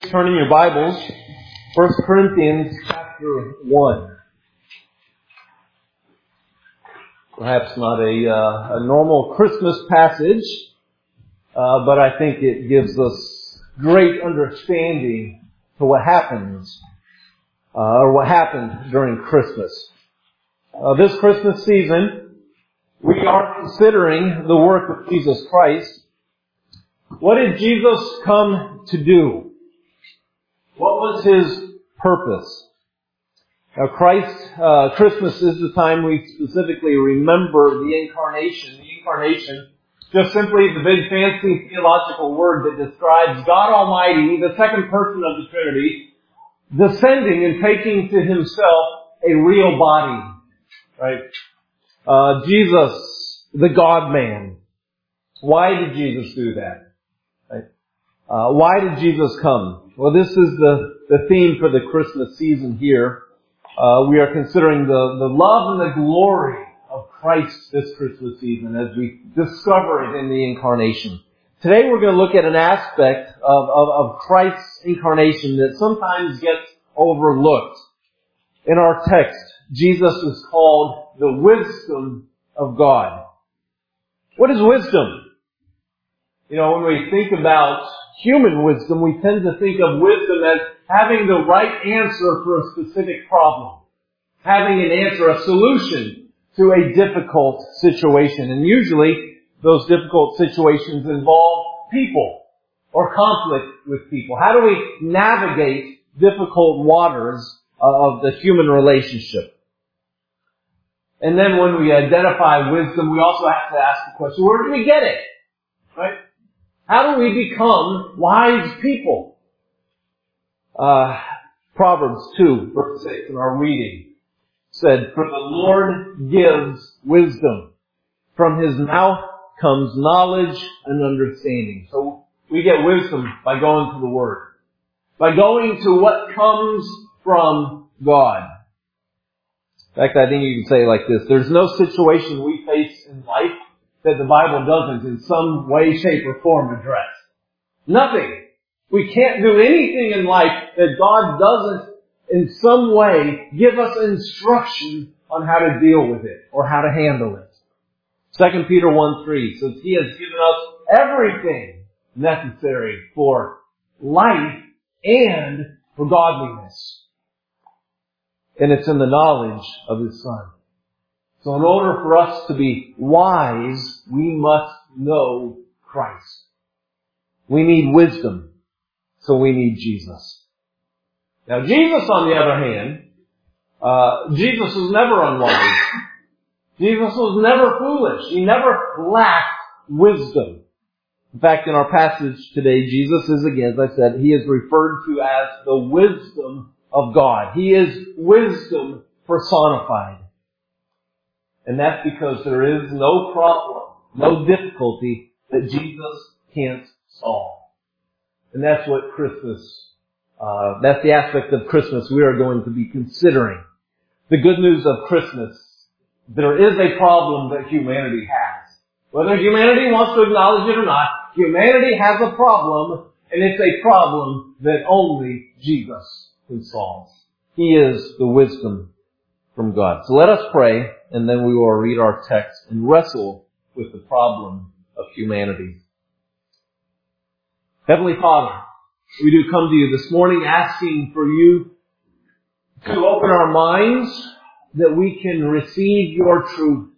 Turning your Bibles, 1 Corinthians chapter 1. Perhaps not a normal Christmas passage, but I think it gives us great understanding to what happens, or what happened during Christmas. This Christmas season, we are considering the work of Jesus Christ. What did Jesus come to do? What was His purpose? Now Christmas is the time we specifically remember the Incarnation. The Incarnation, just simply the big fancy theological word that describes God Almighty, the second person of the Trinity, descending and taking to Himself a real body. Right? Jesus, the God-man. Why did Jesus do that? Right? Why did Jesus come? Well, this is the theme for the Christmas season here. We are considering the love and the glory of Christ this Christmas season as we discover it in the Incarnation. Today we're going to look at an aspect of Christ's Incarnation that sometimes gets overlooked. In our text, Jesus is called the wisdom of God. What is wisdom? You know, when we think about human wisdom, we tend to think of wisdom as having the right answer for a specific problem. Having an answer, a solution to a difficult situation. And usually, those difficult situations involve people or conflict with people. How do we navigate difficult waters of the human relationship? And then when we identify wisdom, we also have to ask the question, where do we get it? Right? How do we become wise people? Proverbs 2, verse 6 in our reading said, "For the Lord gives wisdom. From His mouth comes knowledge and understanding." So we get wisdom by going to the Word. By going to what comes from God. In fact, I think you can say it like this. There's no situation we face in life that the Bible doesn't in some way, shape, or form address. Nothing. We can't do anything in life that God doesn't in some way give us instruction on how to deal with it or how to handle it. 2 Peter 1:3 says He has given us everything necessary for life and for godliness. And it's in the knowledge of His Son. So in order for us to be wise, we must know Christ. We need wisdom, so we need Jesus. Now Jesus, on the other hand, Jesus was never unwise. Jesus was never foolish. He never lacked wisdom. In fact, in our passage today, Jesus is, again, as I said, He is referred to as the wisdom of God. He is wisdom personified. And that's because there is no problem, no difficulty that Jesus can't solve. And that's what that's the aspect of Christmas we are going to be considering. The good news of Christmas, there is a problem that humanity has. Whether humanity wants to acknowledge it or not, humanity has a problem, and it's a problem that only Jesus can solve. He is the wisdom from God. So let us pray, and then we will read our text and wrestle with the problem of humanity. Heavenly Father, we do come to You this morning asking for You to open our minds that we can receive Your truth.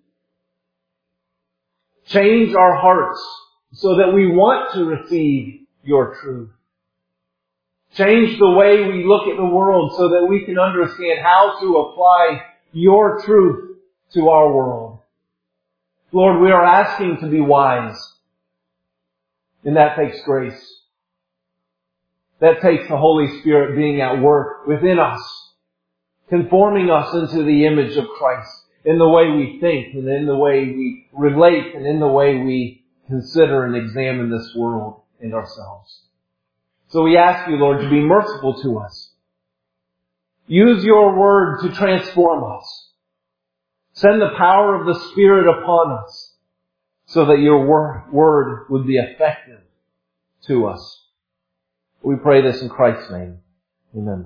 Change our hearts so that we want to receive Your truth. Change the way we look at the world so that we can understand how to apply Your truth to our world. Lord, we are asking to be wise. And that takes grace. That takes the Holy Spirit being at work within us, conforming us into the image of Christ in the way we think and in the way we relate and in the way we consider and examine this world and ourselves. So we ask You, Lord, to be merciful to us. Use Your word to transform us. Send the power of the Spirit upon us so that Your word would be effective to us. We pray this in Christ's name. Amen.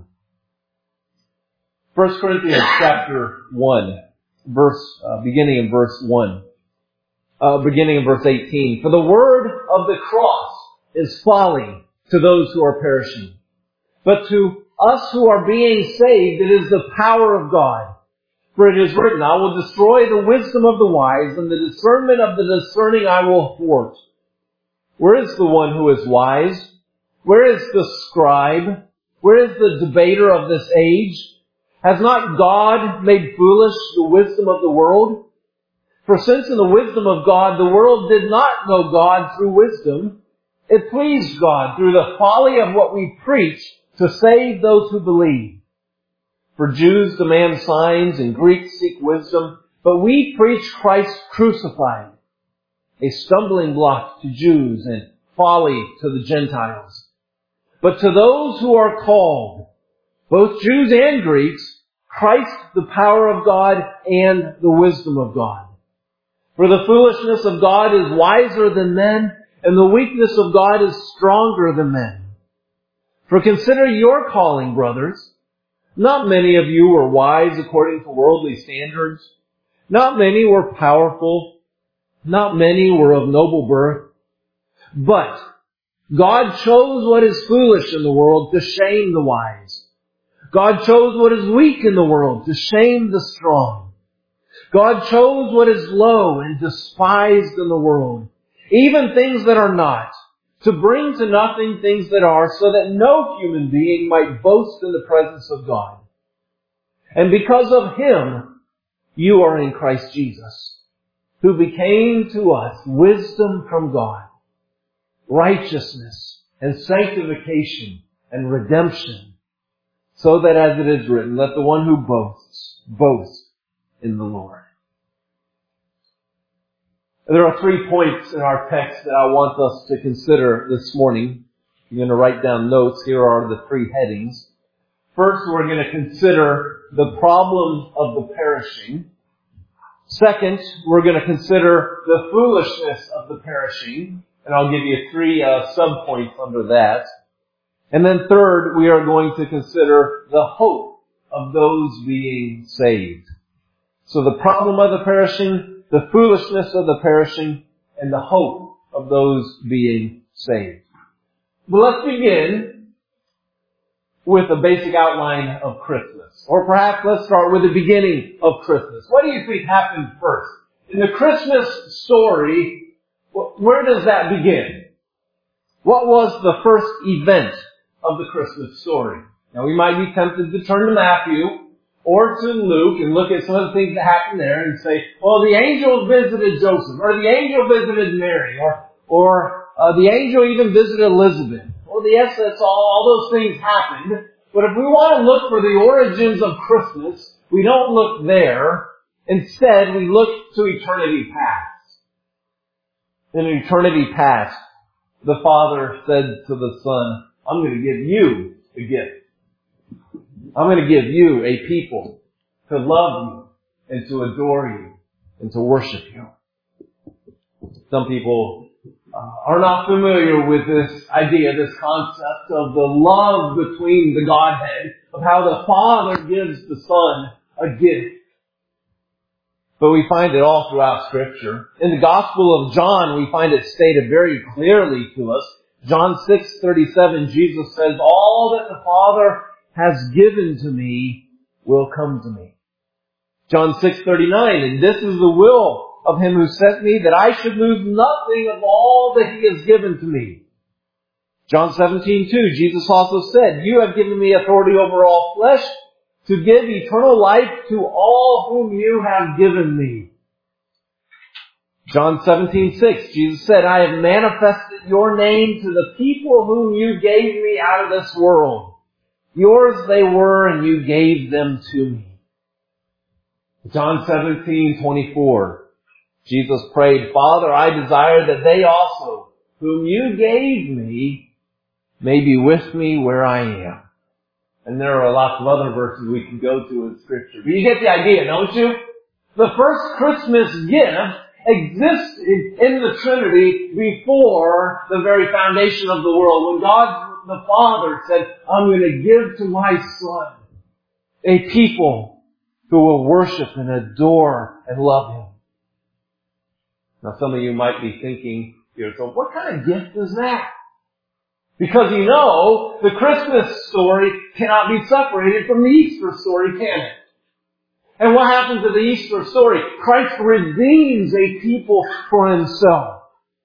1 Corinthians chapter 1, beginning in verse 1. Beginning in verse 18. For the word of the cross is folly to those who are perishing. But to us who are being saved, it is the power of God. For it is written, I will destroy the wisdom of the wise, and the discernment of the discerning I will thwart. Where is the one who is wise? Where is the scribe? Where is the debater of this age? Has not God made foolish the wisdom of the world? For since in the wisdom of God the world did not know God through wisdom, it pleased God through the folly of what we preach to save those who believe. For Jews demand signs and Greeks seek wisdom, but we preach Christ crucified, a stumbling block to Jews and folly to the Gentiles. But to those who are called, both Jews and Greeks, Christ the power of God and the wisdom of God. For the foolishness of God is wiser than men, and the weakness of God is stronger than men. For consider your calling, brothers. Not many of you were wise according to worldly standards. Not many were powerful. Not many were of noble birth. But God chose what is foolish in the world to shame the wise. God chose what is weak in the world to shame the strong. God chose what is low and despised in the world, even things that are not, to bring to nothing things that are, so that no human being might boast in the presence of God. And because of Him, you are in Christ Jesus, who became to us wisdom from God, righteousness and sanctification and redemption, so that as it is written, let the one who boasts, boast in the Lord. There are 3 points in our text that I want us to consider this morning. You're going to write down notes. Here are the 3 headings. First, we're going to consider the problem of the perishing. Second, we're going to consider the foolishness of the perishing. And I'll give you 3 sub-points under that. And then third, we are going to consider the hope of those being saved. So the problem of the perishing, the foolishness of the perishing, and the hope of those being saved. But let's begin with a basic outline of Christmas. Or perhaps let's start with the beginning of Christmas. What do you think happened first? In the Christmas story, where does that begin? What was the first event of the Christmas story? Now we might be tempted to turn to Matthew or to Luke and look at some of the things that happened there and say, well, the angel visited Joseph, or the angel visited Mary, or the angel even visited Elizabeth. Well, yes, that's all those things happened. But if we want to look for the origins of Christmas, we don't look there. Instead, we look to eternity past. In eternity past, the Father said to the Son, I'm going to give you a gift. I'm going to give you a people to love you and to adore you and to worship you. Some people are not familiar with this idea, this concept of the love between the Godhead, of how the Father gives the Son a gift. But we find it all throughout Scripture. In the Gospel of John, we find it stated very clearly to us. John 6:37, Jesus says, all that the Father has given to me will come to me. John 6:39, and this is the will of Him who sent me, that I should lose nothing of all that He has given to me. John 17:2, Jesus also said, you have given me authority over all flesh, to give eternal life to all whom you have given me. John 17:6, Jesus said, I have manifested your name to the people whom you gave me out of this world. Yours they were, and you gave them to me. John 17:24, Jesus prayed, Father, I desire that they also, whom you gave me, may be with me where I am. And there are lots of other verses we can go to in Scripture. But you get the idea, don't you? The first Christmas gift existed in the Trinity before the very foundation of the world. When God the Father said, I'm going to give to my Son a people who will worship and adore and love Him. Now some of you might be thinking, so what kind of gift is that? Because the Christmas story cannot be separated from the Easter story, can it? And what happens in the Easter story? Christ redeems a people for Himself.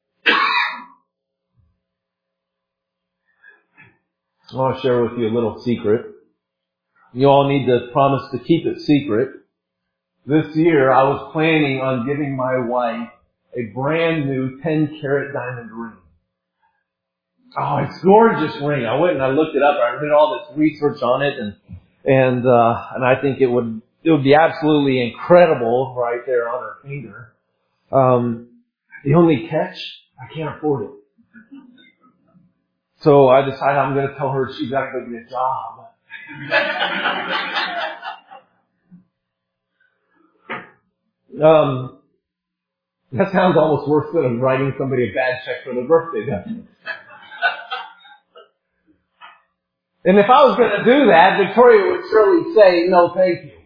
I want to share with you a little secret. You all need to promise to keep it secret. This year I was planning on giving my wife a brand new 10-carat diamond ring. Oh, it's a gorgeous ring. I went and I looked it up. I did all this research on it, and I think it would be absolutely incredible right there on her finger. The only catch, I can't afford it. So I decided I'm going to tell her she's got to go get a job. That sounds almost worse than writing somebody a bad check for their birthday, doesn't it? And if I was going to do that, Victoria would surely say, no, thank you.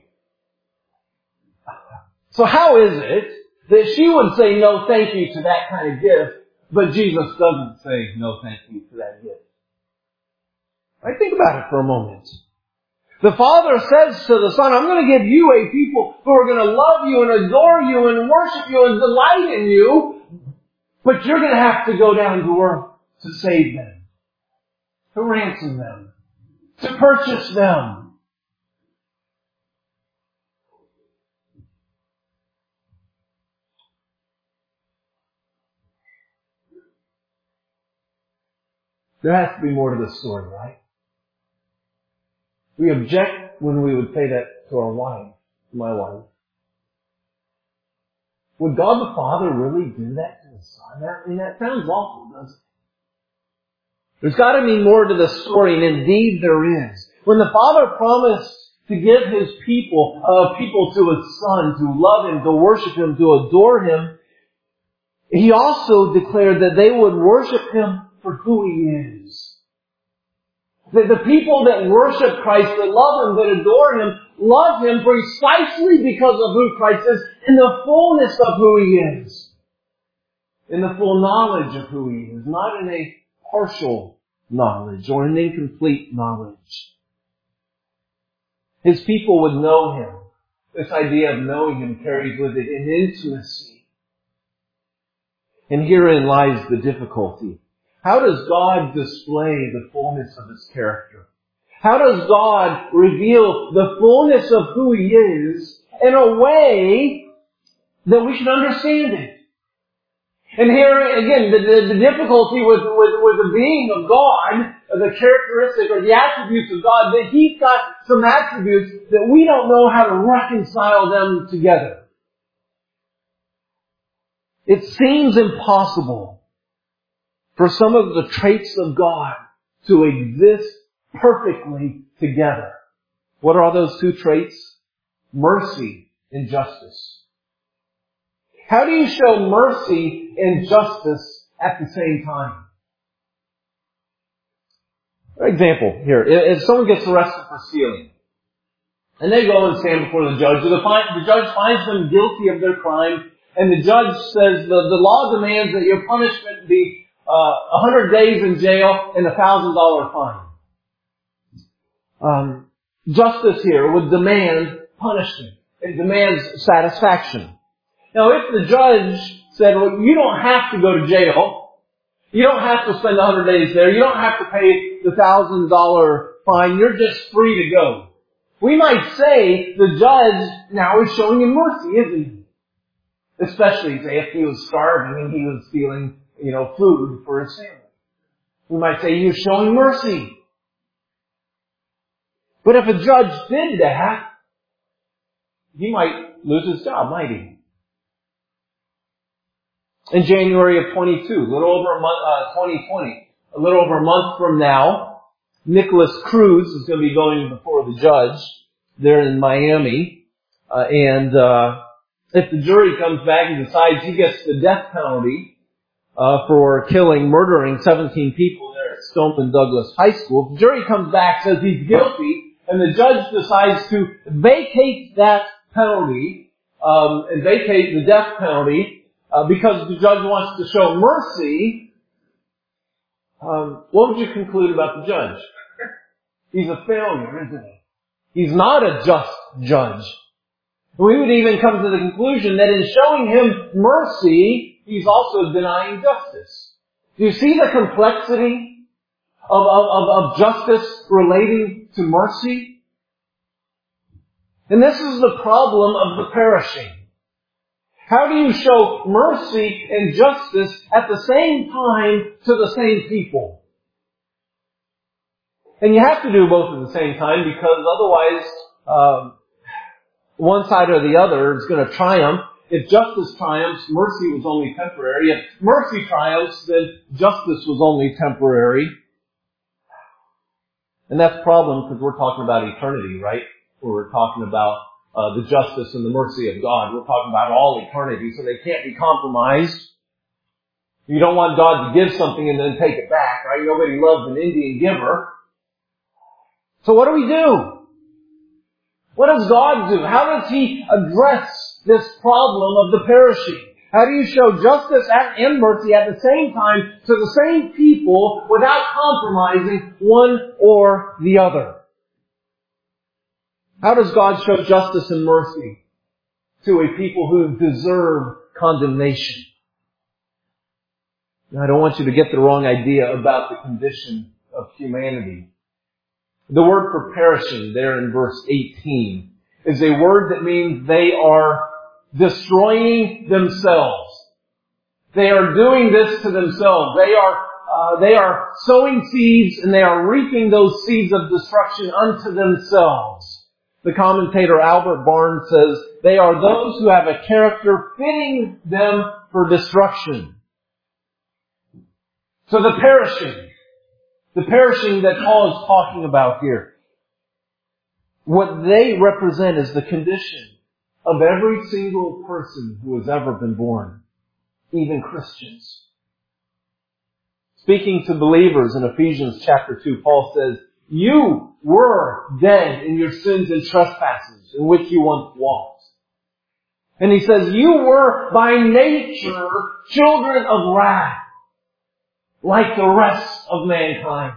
So how is it that she would say no thank you to that kind of gift, but Jesus doesn't say no thank you to that gift? Right? Think about it for a moment. The Father says to the Son, I'm going to give you a people who are going to love you and adore you and worship you and delight in you, but you're going to have to go down to earth to save them, to ransom them, to purchase them. There has to be more to this story, right? We object when we would say that to our wife, my wife. Would God the Father really do that to His Son? That sounds awful, doesn't it? There's got to be more to the story, and indeed there is. When the Father promised to give His people to His Son, to love Him, to worship Him, to adore Him, He also declared that they would worship Him for who He is. That the people that worship Christ, that love Him, that adore Him, love Him precisely because of who Christ is, in the fullness of who He is. In the full knowledge of who He is, not in a partial knowledge or an incomplete knowledge. His people would know Him. This idea of knowing Him carries with it an intimacy. And herein lies the difficulty. How does God display the fullness of His character? How does God reveal the fullness of who He is in a way that we can understand it? And here again, the difficulty with the being of God, the characteristic or the attributes of God, that He's got some attributes that we don't know how to reconcile them together. It seems impossible for some of the traits of God to exist perfectly together. What are those two traits? Mercy and justice. How do you show mercy and justice at the same time? For example, here, if someone gets arrested for stealing, and they go and stand before the judge, the judge finds them guilty of their crime, and the judge says the law demands that your punishment be 100 days in jail and $1,000 fine. Justice here would demand punishment. It demands satisfaction. Now, if the judge said, well, you don't have to go to jail, you don't have to spend 100 days there, you don't have to pay the $1,000 fine, you're just free to go. We might say the judge now is showing him mercy, isn't he? Especially, say, if he was starving and he was stealing, food for his family. We might say you're showing mercy. But if a judge did that, he might lose his job, might he? In January of 2020, a little over a month from now, Nicholas Cruz is going to be going before the judge there in Miami. If the jury comes back and decides he gets the death penalty for murdering 17 people there at Stoneman Douglas High School. If the jury comes back, says he's guilty, and the judge decides to vacate that penalty, and vacate the death penalty, because the judge wants to show mercy, what would you conclude about the judge? He's a failure, isn't he? He's not a just judge. We would even come to the conclusion that in showing him mercy, he's also denying justice. Do you see the complexity of justice relating to mercy? And this is the problem of the perishing. How do you show mercy and justice at the same time to the same people? And you have to do both at the same time, because otherwise one side or the other is going to triumph. If justice triumphs, mercy was only temporary. If mercy triumphs, then justice was only temporary. And that's a problem because we're talking about eternity, right? We're talking about the justice and the mercy of God. We're talking about all eternity, so they can't be compromised. You don't want God to give something and then take it back, right? Nobody loves an Indian giver. So what do? What does God do? How does He address this problem of the perishing? How do you show justice and mercy at the same time to the same people without compromising one or the other? How does God show justice and mercy to a people who deserve condemnation? Now, I don't want you to get the wrong idea about the condition of humanity. The word for perishing there in verse 18 is a word that means they are destroying themselves. They are doing this to themselves. They are sowing seeds and they are reaping those seeds of destruction unto themselves. The commentator Albert Barnes says, they are those who have a character fitting them for destruction. So the perishing that Paul is talking about here, what they represent is the condition of every single person who has ever been born, even Christians. Speaking to believers in Ephesians chapter 2, Paul says, you were dead in your sins and trespasses in which you once walked. And he says, you were by nature children of wrath, like the rest of mankind.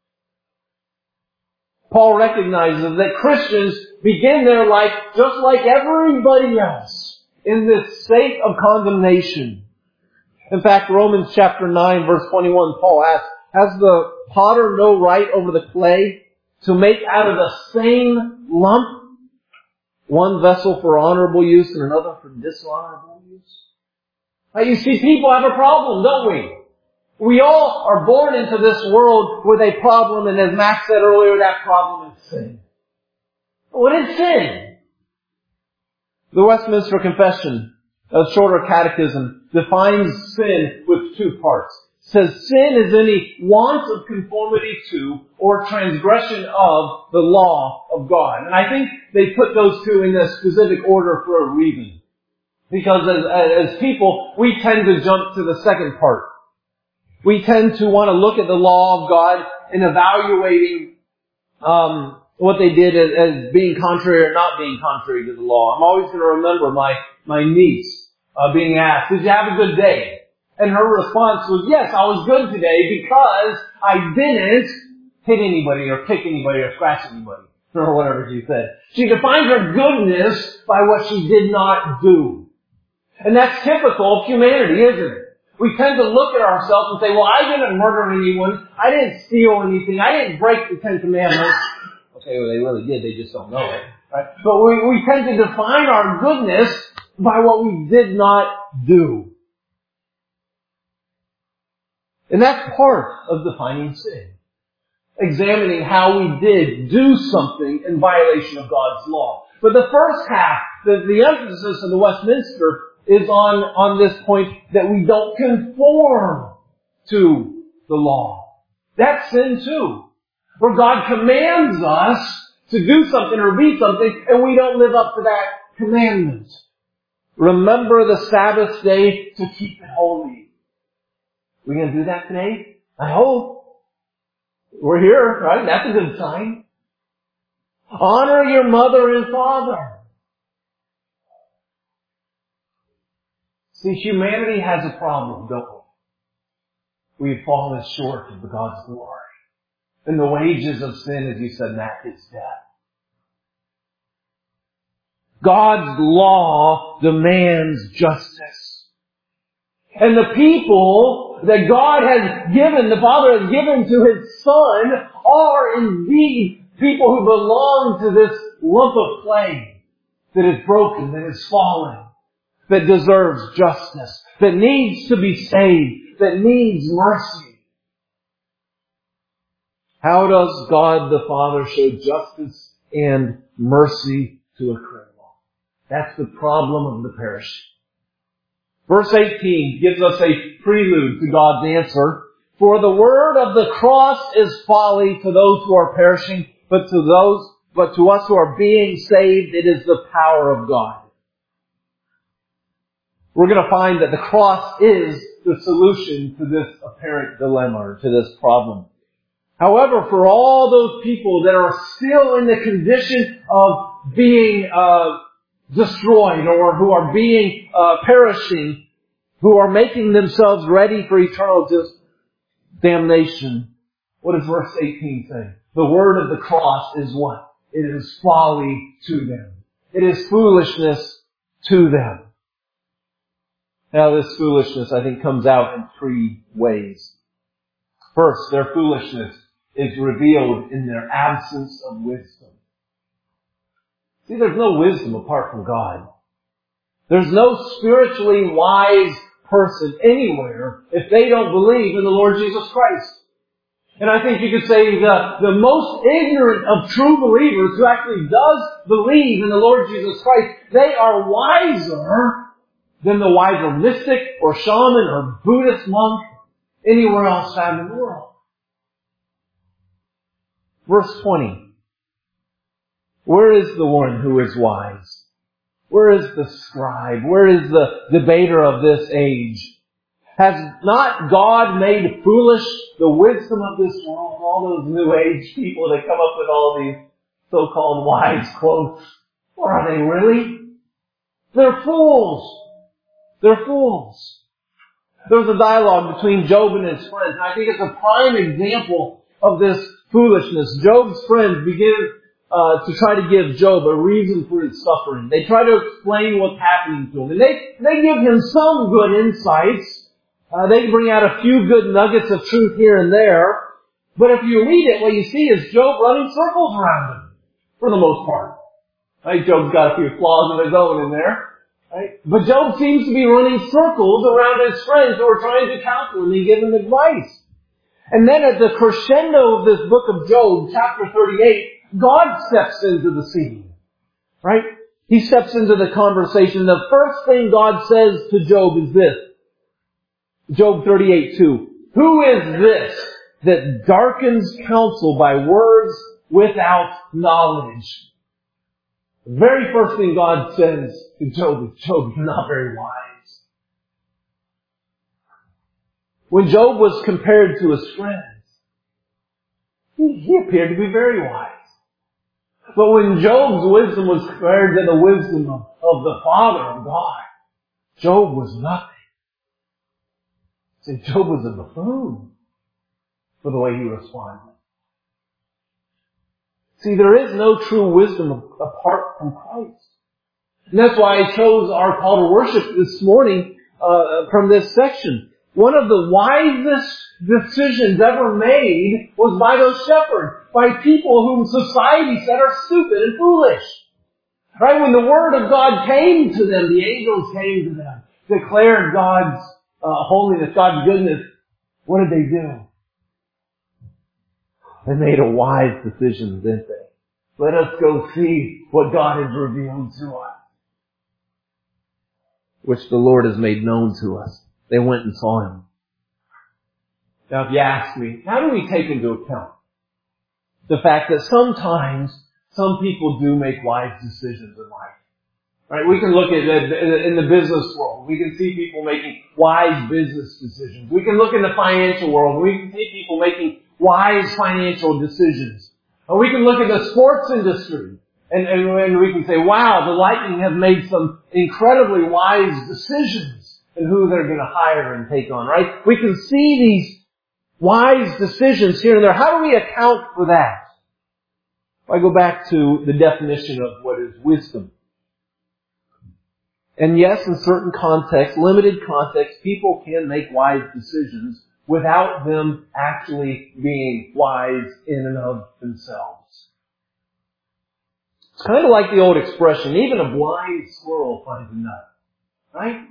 Paul recognizes that Christians begin their life just like everybody else in this state of condemnation. In fact, Romans chapter 9 verse 21, Paul asks, has the potter no right over the clay to make out of the same lump one vessel for honorable use and another for dishonorable use? Now, you see, people have a problem, don't we? We all are born into this world with a problem, and as Max said earlier, that problem is sin. What is sin? The Westminster Confession, a shorter catechism, defines sin with two parts. It says sin is any want of conformity to or transgression of the law of God. And I think they put those two in a specific order for a reason. Because as people, we tend to jump to the second part. We tend to want to look at the law of God and evaluating what they did as being contrary or not being contrary to the law. I'm always going to remember my niece being asked, did you have a good day? And her response was, yes, I was good today because I didn't hit anybody or kick anybody or scratch anybody. Or whatever she said. She defined her goodness by what she did not do. And that's typical of humanity, isn't it? We tend to look at ourselves and say, well, I didn't murder anyone. I didn't steal anything. I didn't break the Ten Commandments. Okay, well, they really did. They just don't know it. Right? But we tend to define our goodness by what we did not do. And that's part of defining sin. Examining how we did do something in violation of God's law. But the first half, the emphasis of the Westminster is on this point that we don't conform to the law. That's sin too. Where God commands us to do something or be something and we don't live up to that commandment. Remember the Sabbath day to keep it holy. We going to do that today? I hope. We're here, right? That's a good sign. Honor your mother and father. See, humanity has a problem, don't we? We've fallen short of God's glory. And the wages of sin, as you said, Matt, is death. God's law demands justice. And the people that God has given, the Father has given to His Son, are indeed people who belong to this lump of clay that is broken, that is fallen, that deserves justice, that needs to be saved, that needs mercy. How does God the Father show justice and mercy to a criminal? That's the problem of the perishing. Verse 18 gives us a prelude to God's answer. For the word of the cross is folly to those who are perishing, but to us who are being saved, it is the power of God. We're going to find that the cross is the solution to this apparent dilemma, or to this problem. However, for all those people that are still in the condition of being destroyed, or who are being perishing, who are making themselves ready for eternal damnation, what does verse 18 say? The word of the cross is what? It is folly to them. It is foolishness to them. Now this foolishness, I think, comes out in three ways. First, their foolishness is revealed in their absence of wisdom. See, there's no wisdom apart from God. There's no spiritually wise person anywhere if they don't believe in the Lord Jesus Christ. And I think you could say the most ignorant of true believers who actually does believe in the Lord Jesus Christ, they are wiser than the wiser mystic or shaman or Buddhist monk anywhere else found in the world. Verse 20. Where is the one who is wise? Where is the scribe? Where is the debater of this age? Has not God made foolish the wisdom of this world? All those new age people that come up with all these so-called wise quotes. Or are they really? They're fools. They're fools. There was a dialogue between Job and his friends, and I think it's a prime example of this foolishness. Job's friends begin to try to give Job a reason for his suffering. They try to explain what's happening to him. And they give him some good insights. They bring out a few good nuggets of truth here and there. But if you read it, what you see is Job running circles around him, for the most part. Right? Job's got a few flaws of his own in there. Right? But Job seems to be running circles around his friends who are trying to counsel him and give him advice. And then at the crescendo of this book of Job, chapter 38, God steps into the scene. Right? He steps into the conversation. The first thing God says to Job is this. Job 38:2. Who is this that darkens counsel by words without knowledge? The very first thing God says to Job is, Job, you're not very wise. When Job was compared to his friends, he appeared to be very wise. But when Job's wisdom was compared to the wisdom of the Father of God, Job was nothing. See, Job was a buffoon for the way he responded. See, there is no true wisdom apart from Christ. And that's why I chose our call to worship this morning from this section. One of the wisest decisions ever made was by those shepherds, by people whom society said are stupid and foolish. Right? When the Word of God came to them, the angels came to them, declared God's holiness, God's goodness. What did they do? They made a wise decision, didn't they? Let us go see what God has revealed to us, which the Lord has made known to us. They went and saw Him. Now if you ask me, how do we take into account the fact that sometimes some people do make wise decisions in life? Right? We can look at it in the business world. We can see people making wise business decisions. We can look in the financial world. We can see people making wise financial decisions. Or we can look at the sports industry and we can say, wow, the Lightning have made some incredibly wise decisions in who they're going to hire and take on, right? We can see these wise decisions here and there. How do we account for that? I go back to the definition of what is wisdom. And yes, in certain contexts, limited contexts, people can make wise decisions without them actually being wise in and of themselves. It's kind of like the old expression, even a blind squirrel finds a nut. Right?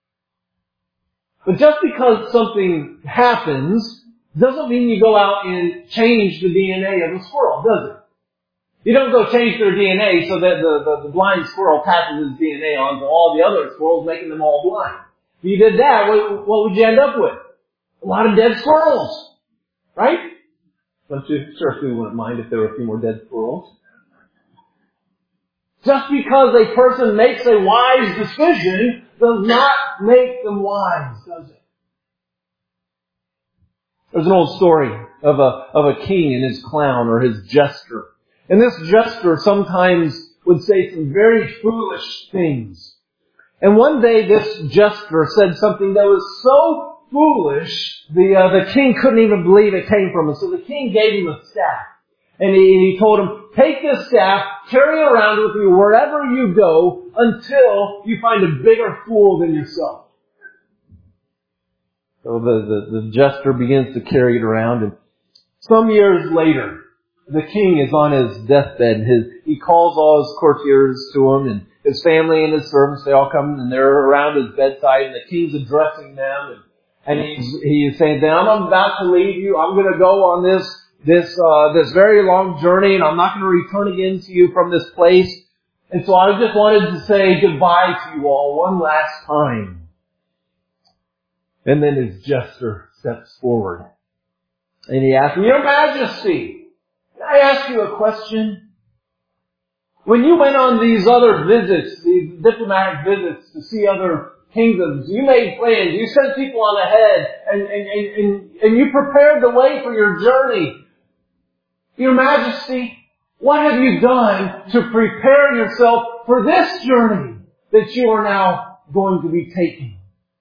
But just because something happens doesn't mean you go out and change the DNA of the squirrel, does it? You don't go change their DNA so that the blind squirrel passes his DNA on to all the other squirrels, making them all blind. If you did that, what would you end up with? A lot of dead squirrels. Right? I'm sure Sue wouldn't mind if there were a few more dead squirrels. Just because a person makes a wise decision does not make them wise, does it? There's an old story of a king and his clown or his jester. And this jester sometimes would say some very foolish things. And one day this jester said something that was so foolish, the king couldn't even believe it came from him. So the king gave him a staff. And he told him, take this staff, carry it around with you wherever you go until you find a bigger fool than yourself. So the jester begins to carry it around, and some years later, the king is on his deathbed. He calls all his courtiers to him, and his family and his servants, they all come and they're around his bedside, and the king's addressing them, and he's saying, I'm about to leave you. I'm going to go on this very long journey, and I'm not going to return again to you from this place. And so I just wanted to say goodbye to you all one last time. And then his jester steps forward. And he asks, Your Majesty, can I ask you a question? When you went on these other visits, these diplomatic visits to see other kingdoms, you made plans, you sent people on ahead, and you prepared the way for your journey. Your Majesty, what have you done to prepare yourself for this journey that you are now going to be taking?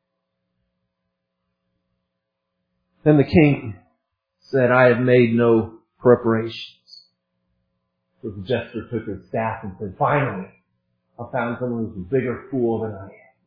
Then the king said, I have made no preparations. So the jester took his staff and said, finally, I found someone who's a bigger fool than I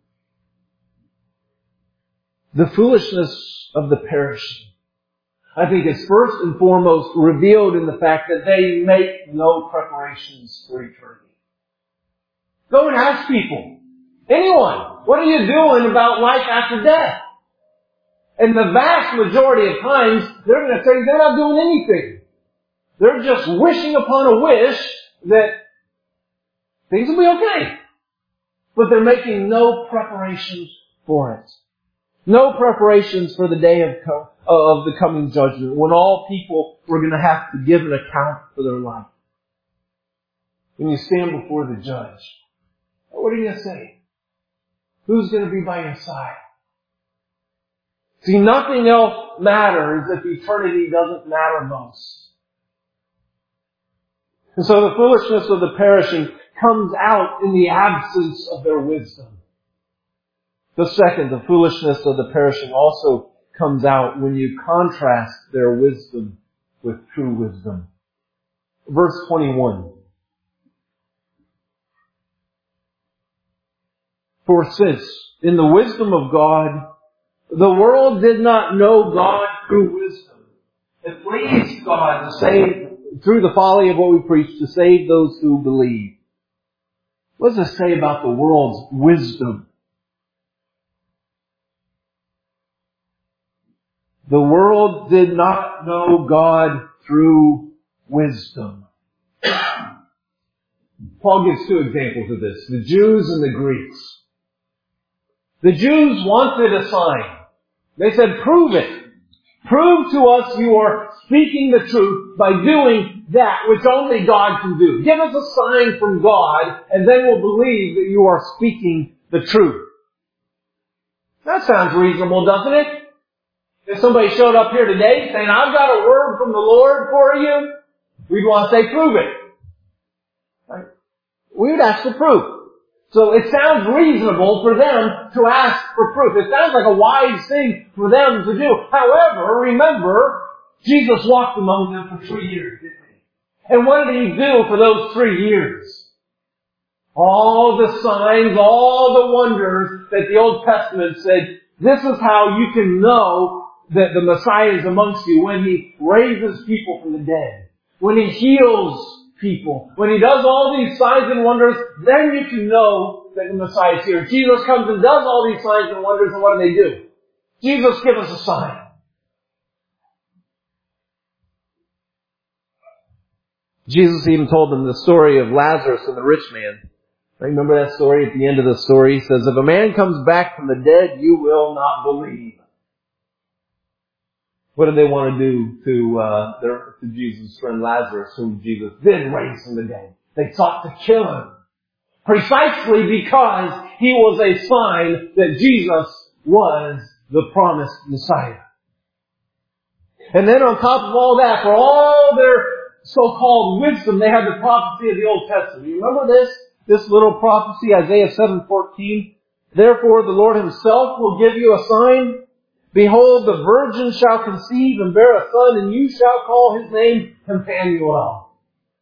am. The foolishness of the perishing, I think, is first and foremost revealed in the fact that they make no preparations for eternity. Go and ask people, anyone, what are you doing about life after death? And the vast majority of times, they're going to say they're not doing anything. They're just wishing upon a wish that things will be okay. But they're making no preparations for it. No preparations for the day of the coming judgment, when all people were going to have to give an account for their life. When you stand before the judge, what are you going to say? Who's going to be by your side? See, nothing else matters if eternity doesn't matter most. And so the foolishness of the perishing comes out in the absence of their wisdom. The second, the foolishness of the perishing also comes out when you contrast their wisdom with true wisdom. Verse 21. For since in the wisdom of God, the world did not know God through wisdom, it pleased God to save, through the folly of what we preach, to save those who believe. What does it say about the world's wisdom? The world did not know God through wisdom. Paul gives two examples of this, the Jews and the Greeks. The Jews wanted a sign. They said, prove it. Prove to us you are speaking the truth by doing that which only God can do. Give us a sign from God, and then we'll believe that you are speaking the truth. That sounds reasonable, doesn't it? If somebody showed up here today saying, I've got a word from the Lord for you, we'd want to say, prove it. Right? We would ask for proof. So it sounds reasonable for them to ask for proof. It sounds like a wise thing for them to do. However, remember, Jesus walked among them for 3 years, didn't he? And what did he do for those 3 years? All the signs, all the wonders that the Old Testament said, this is how you can know that the Messiah is amongst you, when he raises people from the dead, when he heals people, when he does all these signs and wonders, then you can know that the Messiah is here. Jesus comes and does all these signs and wonders, and what do? Jesus, give us a sign. Jesus even told them the story of Lazarus and the rich man. Remember that story? At the end of the story, he says, if a man comes back from the dead, you will not believe. What did they want to do to Jesus' friend Lazarus, whom Jesus did raise from the dead? They sought to kill him. Precisely because he was a sign that Jesus was the promised Messiah. And then on top of all that, for all their so-called wisdom, they had the prophecy of the Old Testament. You remember this? This little prophecy, Isaiah 7:14. Therefore the Lord himself will give you a sign. Behold, the virgin shall conceive and bear a son, and you shall call his name Emmanuel.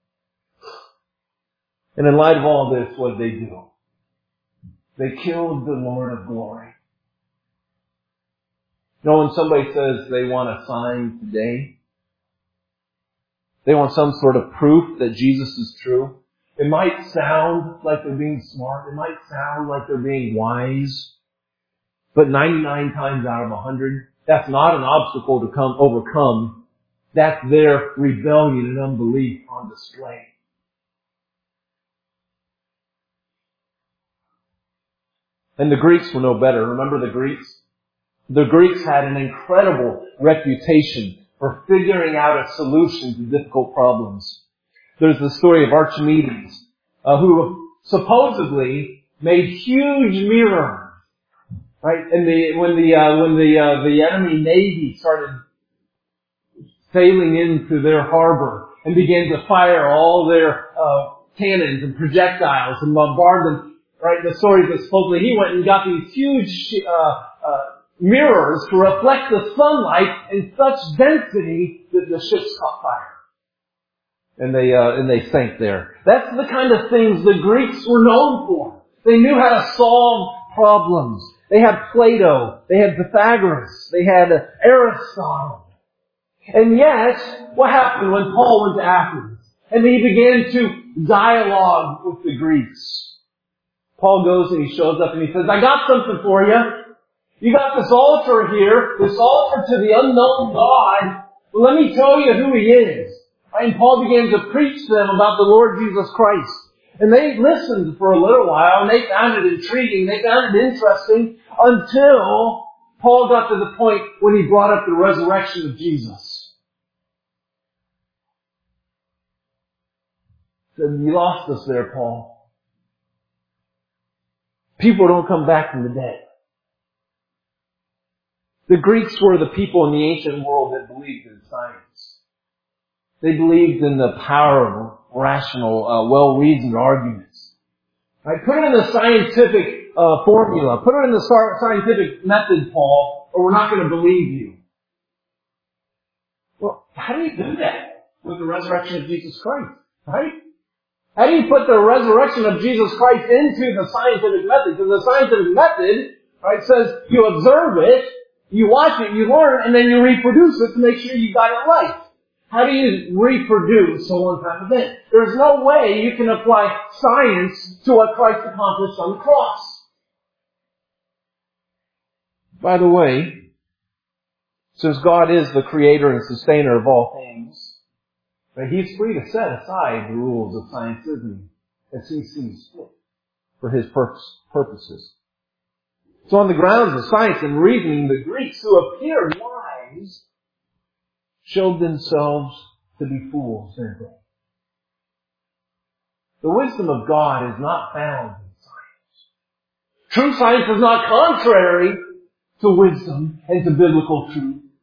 And in light of all this, what did they do? They killed the Lord of glory. You know, when somebody says they want a sign today, they want some sort of proof that Jesus is true. It might sound like they're being smart. It might sound like they're being wise. But 99 times out of 100, that's not an obstacle to overcome. That's their rebellion and unbelief on display. And the Greeks were no better. Remember the Greeks? The Greeks had an incredible reputation for figuring out a solution to difficult problems. There's the story of Archimedes, who supposedly made huge mirrors. Right? And when the enemy navy started sailing into their harbor and began to fire all their cannons and projectiles and bombard them, right? The story that supposedly he went and got these huge mirrors to reflect the sunlight in such density that the ships caught fire. And they sank there. That's the kind of things the Greeks were known for. They knew how to solve problems. They had Plato. They had Pythagoras. They had Aristotle. And yet, what happened when Paul went to Athens? And he began to dialogue with the Greeks. Paul goes and he shows up and he says, I got something for you. You got this altar here, this altar to the unknown God. Well, let me tell you who he is. And Paul began to preach to them about the Lord Jesus Christ. And they listened for a little while, and they found it intriguing, they found it interesting, until Paul got to the point when he brought up the resurrection of Jesus. He said, you lost us there, Paul. People don't come back from the dead. The Greeks were the people in the ancient world that believed in science. They believed in the power of rational, well-reasoned arguments. Right? Put it in the scientific formula. Put it in the scientific method, Paul, or we're not going to believe you. Well, how do you do that with the resurrection of Jesus Christ? Right? How do you put the resurrection of Jesus Christ into the scientific method? Because the scientific method, right, says you observe it, you watch it, you learn, and then you reproduce it to make sure you got it right. How do you reproduce a one-time event? There's no way you can apply science to what Christ accomplished on the cross. By the way, since God is the creator and sustainer of all things, He's free to set aside the rules of science, isn't He? As He sees fit for His purposes. So on the grounds of science and reasoning, the Greeks, who appeared wise, showed themselves to be fools, didn't they? The wisdom of God is not found in science. True science is not contrary to wisdom and to biblical truth.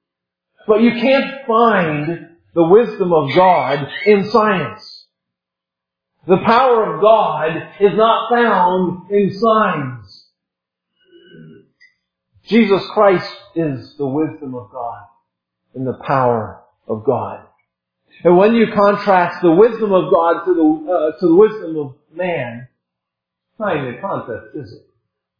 But you can't find the wisdom of God in science. The power of God is not found in signs. Jesus Christ is the wisdom of God and the power of God. And when you contrast the wisdom of God to the wisdom of man, it's not even a contest, is it?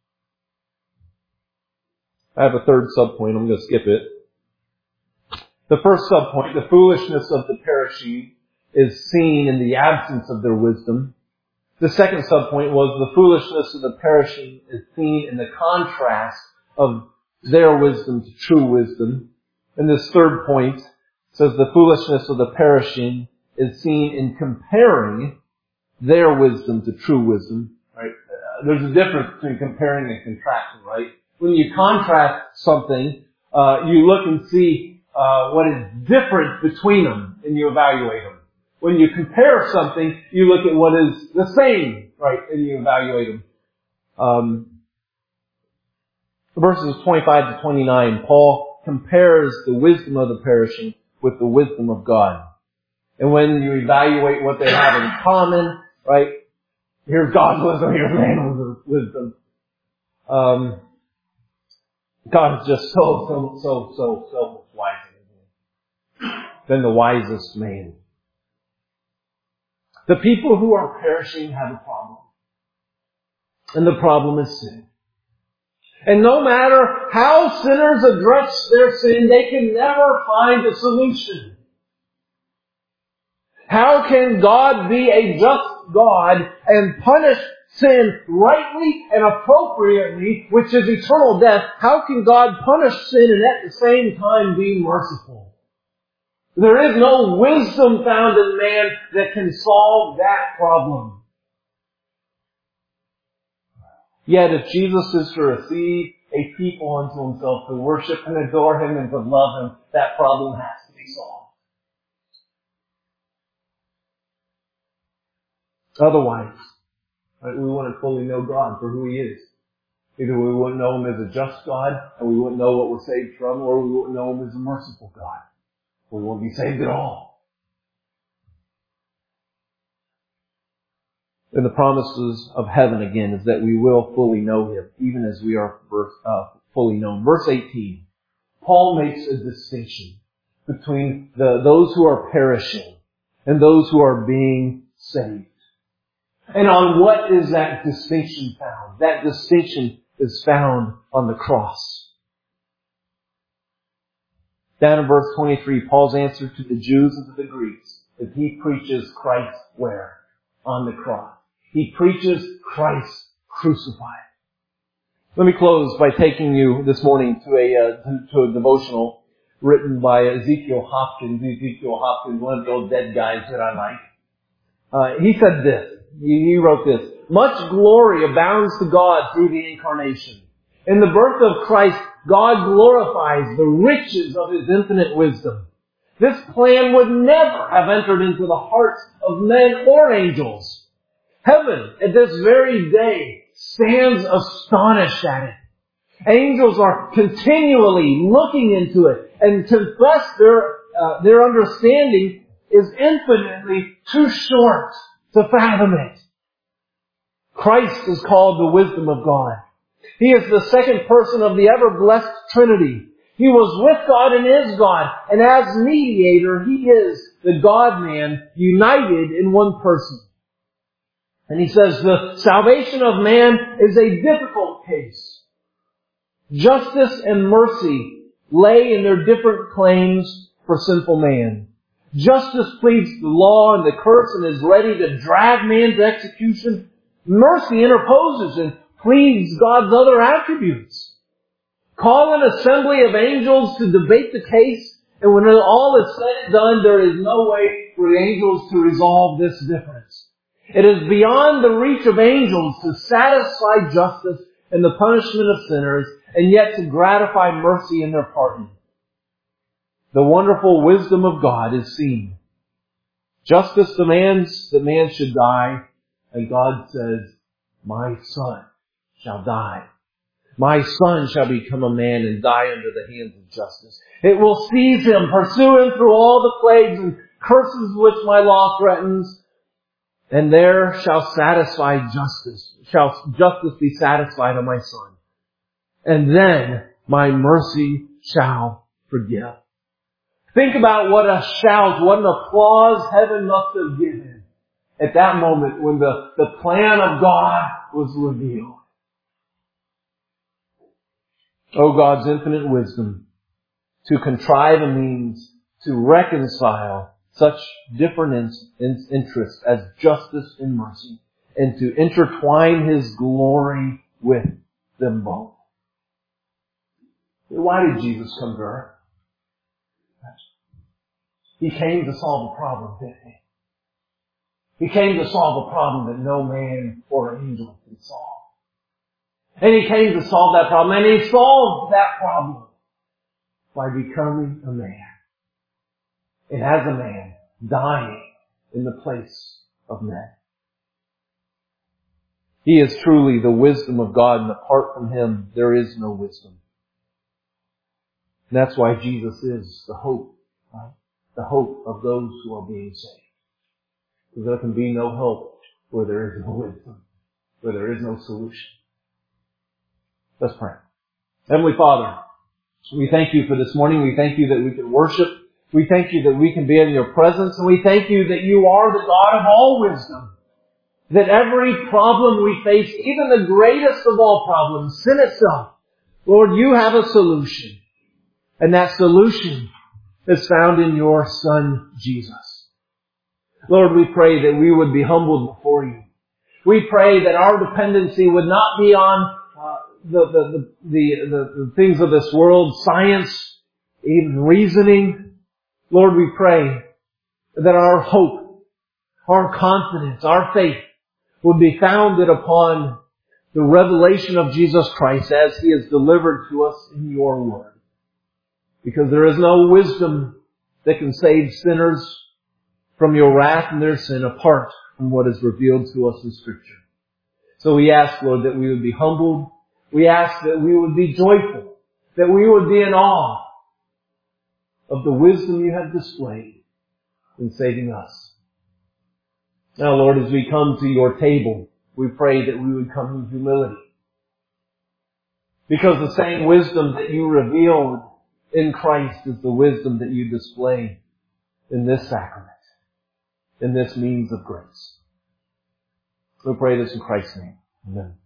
I have a third subpoint. I'm going to skip it. The first subpoint, the foolishness of the perishing, is seen in the absence of their wisdom. The second subpoint was the foolishness of the perishing is seen in the contrast of their wisdom to true wisdom. And this third point says the foolishness of the perishing is seen in comparing their wisdom to true wisdom. Right? There's a difference between comparing and contrasting, right? When you contrast something, you look and see what is different between them, and you evaluate them. When you compare something, you look at what is the same, right, and you evaluate them. Verses 25 to 29, Paul compares the wisdom of the perishing with the wisdom of God. And when you evaluate what they have in common, right, here's God's wisdom, here's man's wisdom. God is just so much wiser than the wisest man. The people who are perishing have a problem. And the problem is sin. And no matter how sinners address their sin, they can never find a solution. How can God be a just God and punish sin rightly and appropriately, which is eternal death? How can God punish sin and at the same time be merciful? There is no wisdom found in man that can solve that problem. Yet if Jesus is to receive a people unto Himself to worship and adore Him and to love Him, that problem has to be solved. Otherwise, right, we wouldn't fully know God for who He is. Either we wouldn't know Him as a just God, and we wouldn't know what we're saved from, or we wouldn't know Him as a merciful God. We won't be saved at all. And the promises of heaven, again, is that we will fully know Him, even as we are fully known. Verse 18, Paul makes a distinction between those who are perishing and those who are being saved. And on what is that distinction found? That distinction is found on the cross. Down in verse 23, Paul's answer to the Jews and to the Greeks is he preaches Christ where? On the cross. He preaches Christ crucified. Let me close by taking you this morning to a devotional written by Ezekiel Hopkins. Ezekiel Hopkins, one of those dead guys that I like. He said this. He wrote this. Much glory abounds to God through the incarnation. In the birth of Christ, God glorifies the riches of His infinite wisdom. This plan would never have entered into the hearts of men or angels. Heaven, at this very day, stands astonished at it. Angels are continually looking into it and confess their understanding is infinitely too short to fathom it. Christ is called the wisdom of God. He is the second person of the ever-blessed Trinity. He was with God and is God. And as mediator, He is the God-man united in one person. And he says the salvation of man is a difficult case. Justice and mercy lay in their different claims for sinful man. Justice pleads the law and the curse and is ready to drag man to execution. Mercy interposes and pleads God's other attributes. Call an assembly of angels to debate the case, and when all is said and done, there is no way for the angels to resolve this difference. It is beyond the reach of angels to satisfy justice and the punishment of sinners, and yet to gratify mercy in their pardon. The wonderful wisdom of God is seen. Justice demands that man should die, and God says, my son shall die. My son shall become a man and die under the hands of justice. It will seize him, pursue him through all the plagues and curses which my law threatens. And there shall justice be satisfied on my son. And then my mercy shall forgive. Think about what a shout, what an applause heaven must have given at that moment when the plan of God was revealed. Oh, God's infinite wisdom to contrive a means to reconcile such different interests as justice and mercy, and to intertwine His glory with them both. Why did Jesus come to earth? He came to solve a problem, didn't He? He came to solve a problem that no man or angel can solve. And He came to solve that problem, and He solved that problem by becoming a man. And as a man, dying in the place of men. He is truly the wisdom of God, and apart from Him, there is no wisdom. And that's why Jesus is the hope, right? The hope of those who are being saved. Because there can be no hope where there is no wisdom, where there is no solution. Let's pray. Heavenly Father, we thank You for this morning. We thank You that we can worship. We thank You that we can be in Your presence. And we thank You that You are the God of all wisdom. That every problem we face, even the greatest of all problems, sin itself, Lord, You have a solution. And that solution is found in Your Son, Jesus. Lord, we pray that we would be humbled before You. We pray that our dependency would not be on the things of this world, science, even reasoning. Lord, we pray that our hope, our confidence, our faith would be founded upon the revelation of Jesus Christ as He is delivered to us in Your Word. Because there is no wisdom that can save sinners from Your wrath and their sin apart from what is revealed to us in Scripture. So we ask, Lord, that we would be humbled. We ask that we would be joyful, that we would be in awe of the wisdom You have displayed in saving us. Now, Lord, as we come to Your table, we pray that we would come in humility. Because the same wisdom that You revealed in Christ is the wisdom that You display in this sacrament, in this means of grace. We pray this in Christ's name. Amen.